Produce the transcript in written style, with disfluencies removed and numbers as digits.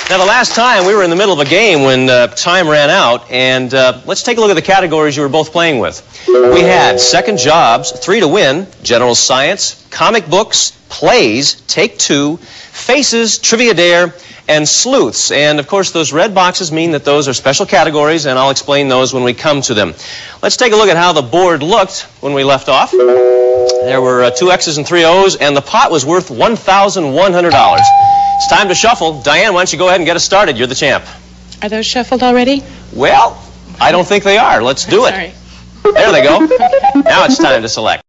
Now, the last time we were in the middle of a game when time ran out, and let's take a look at the categories you were both playing with. We had second jobs, 3 to win, general science, comic books, plays, take 2, faces, trivia dare, and sleuths. And, of course, those red boxes mean that those are special categories, and I'll explain those when we come to them. Let's take a look at how the board looked when we left off. There were 2 X's and 3 O's, and the pot was worth $1,100. It's time to shuffle. Diane, why don't you go ahead and get us started? You're the champ. Are those shuffled already? Well, I don't think they are. Let's do it. Sorry. There they go. Okay. Now it's time to select.